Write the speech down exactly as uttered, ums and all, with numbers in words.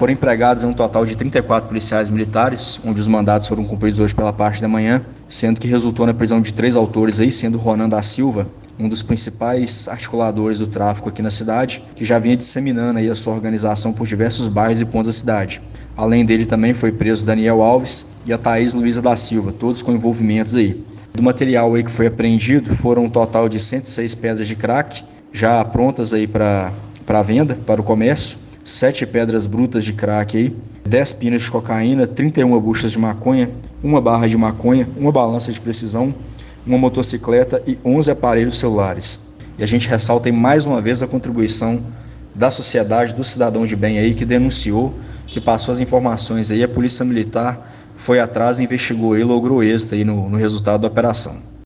foram empregados um total de trinta e quatro policiais militares, onde os mandados foram cumpridos hoje pela parte da manhã, sendo que resultou na prisão de três autores, aí, sendo Ronan da Silva, um dos principais articuladores do tráfico aqui na cidade, que já vinha disseminando aí a sua organização por diversos bairros e pontos da cidade. Além dele também foi preso Daniel Alves e a Thaís Luiza da Silva, todos com envolvimentos aí. Do material aí que foi apreendido foram um total de cento e seis pedras de crack, já prontas aí para para venda, para o comércio, sete pedras brutas de crack aí, dez pinas de cocaína, trinta e uma buchas de maconha, uma barra de maconha, uma balança de precisão, uma motocicleta e onze aparelhos celulares. E a gente ressalta aí mais uma vez a contribuição da sociedade, do cidadão de bem aí que denunciou, que passou as informações aí, a Polícia Militar foi atrás, investigou e logrou êxito aí no, no resultado da operação.